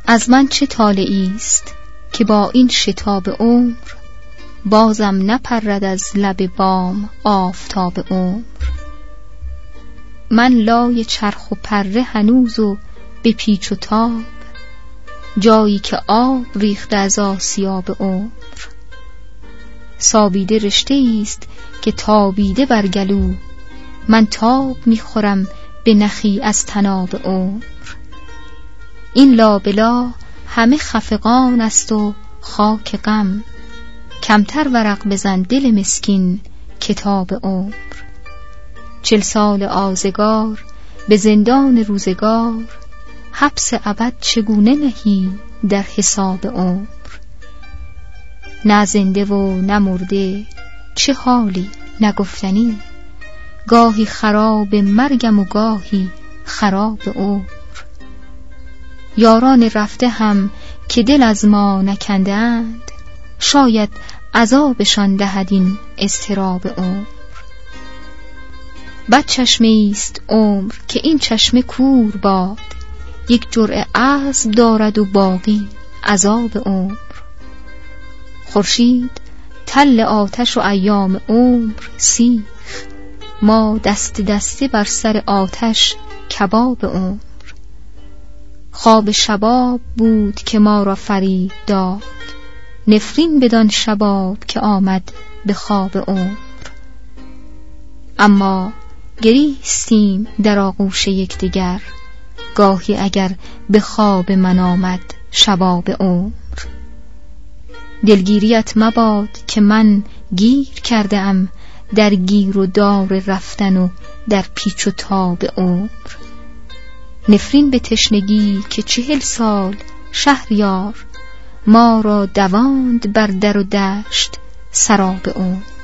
از من چه طالعی است که با این شتاب عمر بازم نپرد از لب بام آفتاب عمر. من لای چرخ و پره هنوز و به پیچ و تاب، جایی که آب ریخته از آسیاب عمر. سابیده رشته است که تابیده بر گلو، من تاب میخورم به نخی از تناب عمر. این لابلا همه خفقان است و خاک غم، کمتر ورق بزن دل مسکین کتاب عمر. 40 سال آزگار به زندان روزگار، حبس ابد چگونه نهی در حساب عمر. نه زنده و نه مرده چه حالی نگفتنی، گاهی خراب مرگم و گاهی خراب عمر. یاران رفته هم که دل از ما نکنده اند، شاید عذابشان دهد این اضطراب عمر. بد چشمه است عمر که این چشمه کور باد، یک جرعه عذب دارد و باقی عذاب عمر. خورشید تل آتش و ایام عمر سیخ، ما دست دسته بر سر آتش کباب عمر. خواب شباب بود که ما را فریب داد، نفرین بدان شباب که آمد به خواب عمر. اما گریستیم در آغوش یکدیگر، گاهی اگر به خواب من آمد شباب عمر. دلگیریت مباد که من گیر کرده ام در گیر و دار رفتن و در پیچ و تاب عمر. نفرین به تشنگی که 40 سال شهریار، ما را دواند بر در و دشت سراب عمر.